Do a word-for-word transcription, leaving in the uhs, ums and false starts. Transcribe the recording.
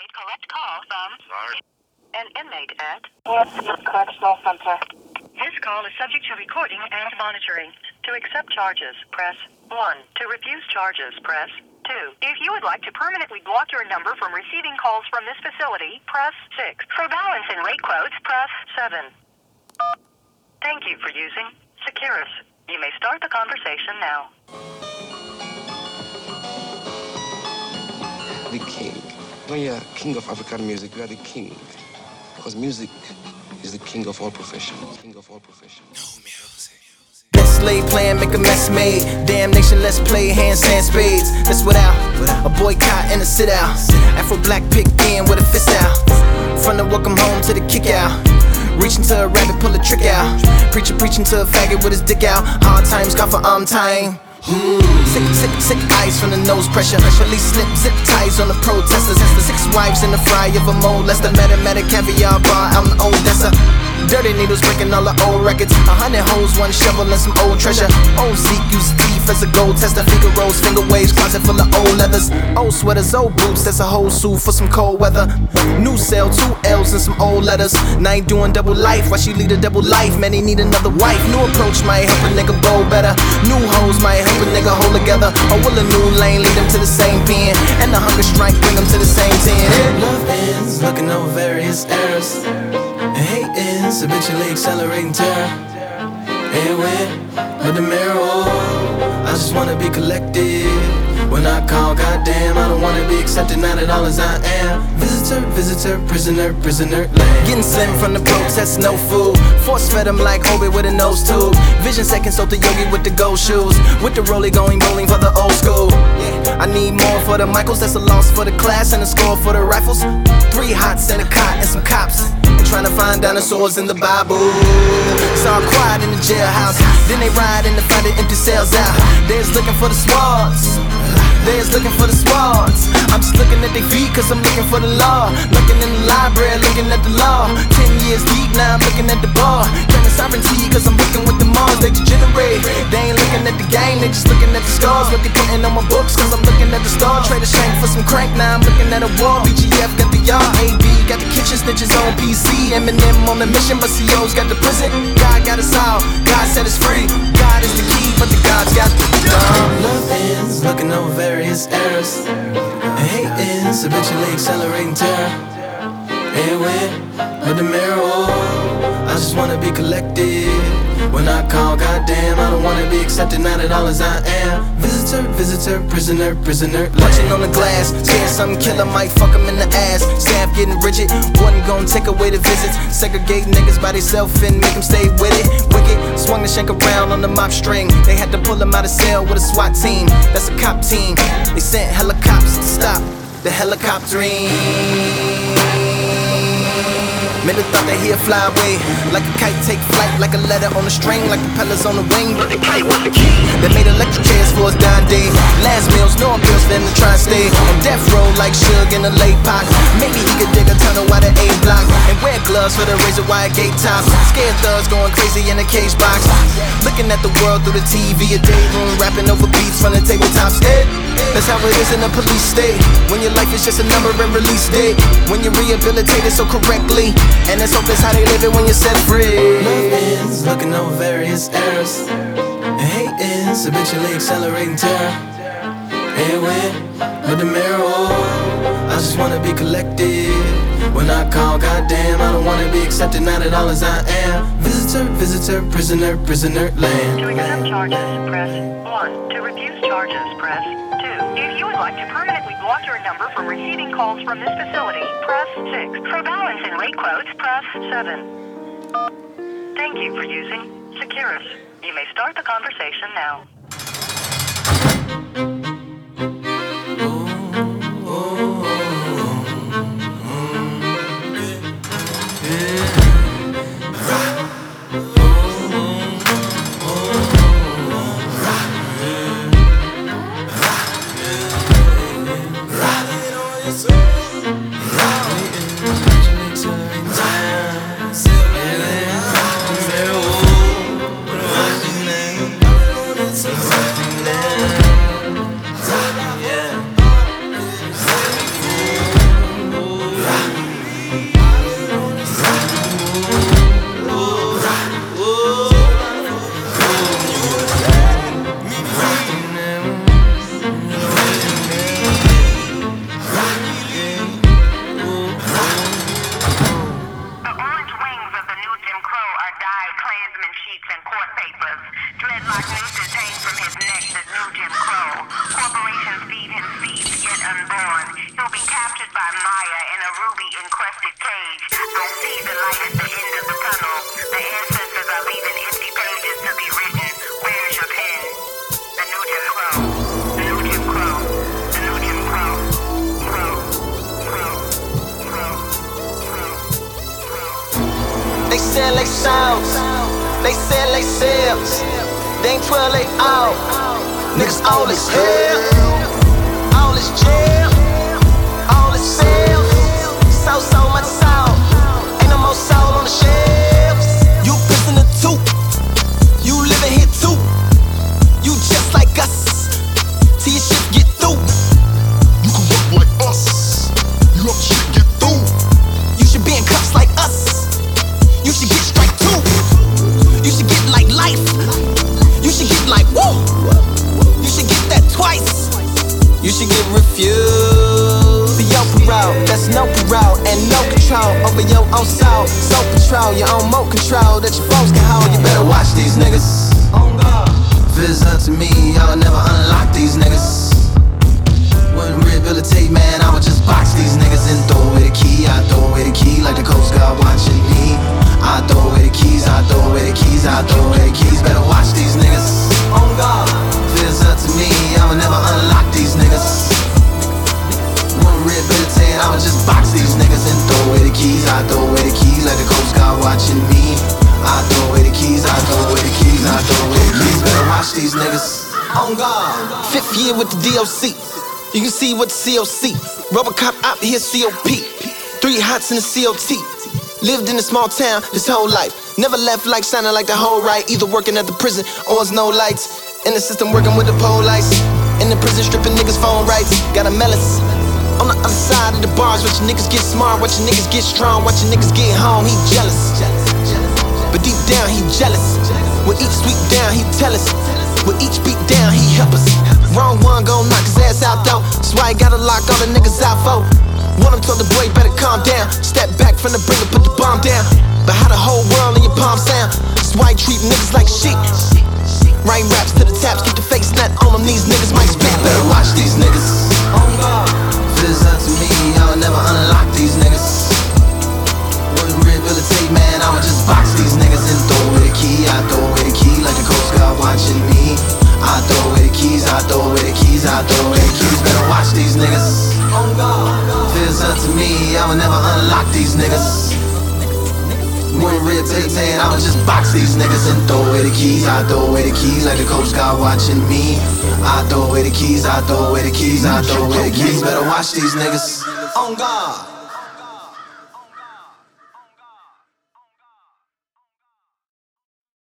Inmate collect call from Sorry. an inmate at Yes, Correctional Center. This call is subject to recording and monitoring. To accept charges, press one. To refuse charges, press two. If you would like to permanently block your number from receiving calls from this facility, press six. For balance and rate quotes, press seven. Thank you for using Securus. You may start the conversation now. The king. When you're king of African music, you are the king. Because music is the king of all professions. King of all professions. No music. Let's lay plan, make a mess made. Damn nation, let's play handstand spades. That's without a boycott and a sit out. Afro black pick in with a fist out. From the welcome home to the kick out. Reaching to a rabbit, pull a trick out. Preacher preaching to a faggot with his dick out. Hard times call for arm time. Mm. Sick, sick, sick eyes from the nose pressure. Police slip, zip ties on the protesters. Six wives in the fry of a molester. Mathematic caviar bar out in Odessa. Dirty needles breaking all the old records. A hundred hoes, one shovel and some old treasure. Old Zeke used teeth as a gold tester. Finger rolls, finger waves, closet full of old leathers. Old sweaters, old boots, that's a whole suit for some cold weather. New cell, two L's and some old letters. Now ain't doing double life, why she lead a double life? Man, they need another wife. New approach might help a nigga bowl better. New hoes might help a nigga hold together. Or will a new lane lead them to the same pen? And the hunger strike bring them to the same ten. Love ends, looking over various errors. And hate ends, habitually accelerating terror. And when, with the mirror, oh, I just wanna be collected. When I call, goddamn, I don't wanna be accepted, not at all as I am. Visitor, visitor, prisoner, prisoner, land. Getting slim from the protests, no food. Force fed him like Obi with a nose tube. Vision second, sold the yogi with the gold shoes. With the rollie going bowling for the old school. I need more for the Michaels, that's a loss for the class and a score for the rifles. Three hots and a cot and some cops. Trying to find dinosaurs in the Bible. Saw quiet in the jailhouse. Then they ride in the fight the empty cells out. They's looking for the smarts. They's looking for the smarts. I'm just looking at their feet cause I'm looking for the law. Looking in the library, looking at the law. Ten years deep, now I'm looking at the bar. Claiming sovereignty cause I'm looking with the Mars. They degenerate. They ain't looking at the game, they just looking at the scars. What they putting on my books cause I'm looking at the star. Trade a shank for some crank, now I'm looking at a wall. B G F got the yard, A B got the kitchen snitches on P C. Eminem on the mission, but C O's got the prison. God got us all, God said it's free. God is the key, but the God's got the dumb. Love ends, looking over various errors. And hate ends, habitually accelerating terror. And when, with the mirror, oh, I just wanna be collected. When I call, goddamn, I don't wanna be accepted, not at all as I am. Visitor, visitor, prisoner, prisoner. Punching on the glass, saying something killer might fuck him in the ass. Staff getting rigid, wasn't gonna take away the visits. Segregate niggas by themselves and make them stay with it. Wicked, swung the shank around on the mop string. They had to pull him out of cell with a SWAT team. That's a cop team. They sent helicopters to stop the helicoptering. Men thought that he'd fly away like a kite, take flight like a letter on a string, like propellers on the wing. But the kite was the key. They made electric chairs for his dying day. Last meals, no appeals for him to try and stay on death row like Suge in a late pot. Maybe he could dig a tunnel while the A block and wear gloves for the razor wire gate tops. Scared thugs going crazy in a cage box. Looking at the world through the T V, a day room, rapping over beats from the tabletops. Hey, that's how it is in a police state. When your life is just a number and release date. When you're rehabilitated so correctly. And let's hope that's how they live it when you're set free. Love ends, looking over various errors. And hate ends, habitually accelerating terror. And when, with the mirror, oh, I just wanna be collected. When I call, goddamn, I don't wanna be accepted, not at all as I am. Visitor, visitor, prisoner, prisoner, land. To accept charges, press one. To refuse charges, press two. If you would like to permanently block your number from receiving calls from this facility, press six. For balance and rate quotes, press seven. Thank you for using Securus. You may start the conversation now. Maya in a ruby-encrusted cage. I see the light at the end of the tunnel. The ancestors are leaving empty pages to be written. Where's your pen? The new Jim Crow. The new Jim Crow. The new Jim Crow. Crow. Crow. Crow. Crow. Crow. They sell they sounds. They sell they sales. They ain't twirl they out. Niggas all is hell. All is jail. All is sales. So, so much soul. Ain't no more soul on the shelves. You prisoner too. You living here too. You just like us. Till your shit get through. You can rock like us. You up shit get through. You should be in cuffs like us. You should get strike two. You should get like life. You should get like woo. You should get that twice. You should get refused. The open route, that's no parole and no control over your own soul. So patrol your own remote control that your folks can hold. You better watch these niggas. If it's up to me, I would never unlock these niggas. Wouldn't rehabilitate, man, I would just box these niggas and throw away the key. I throw away the key like the Coast Guard watching me. I throw away the keys, I throw away the keys, I throw away the keys. Better watch these niggas. On God. If it's up to me, I would never unlock these niggas. Wouldn't rehabilitate, I would just box these niggas and throw away the keys. I throw away the keys like the Coast Guard watching me. I throw away the keys, I throw away the keys, I throw away the keys. Better watch these niggas. On God. Fifth year with the D O C. You can see what the C O C. Robocop out here C O P. Three hots in the C O T. Lived in a small town this whole life. Never left like sounding like the whole right. Either working at the prison or it's no lights. In the system working with the pole lights. In the prison stripping niggas phone rights. Got a malice. On the other side of the bars, watch your niggas get smart, watch your niggas get strong, watch your niggas get home. He jealous, but deep down he jealous. With each sweep down he tell us. With each beat down he help us. Wrong one gon' knock his ass out though. That's why he gotta lock all the niggas out for. One of them told the boy better calm down. Step back from the bringer, put the bomb down. But how the whole world in your palm sound? That's why he treat niggas like shit. Write raps to the taps, keep the fake snap on them. These niggas might spit. Better watch these niggas. If it's up to me, I would never unlock these niggas. Wouldn't rehabilitate, man, I would just box these niggas and throw away the key. I throw away the key like the Coast Guard watching me. I throw away the keys, I throw away the keys, I throw away the keys. Better watch these niggas. If it's up to me, I would never unlock these niggas. Wouldn't rehabilitate, I would just box these niggas and throw away the keys. I throw away the keys like the Coast Guard watching me. I throw away the keys, I throw away the keys, I throw away the keys. Better watch these niggas. On God.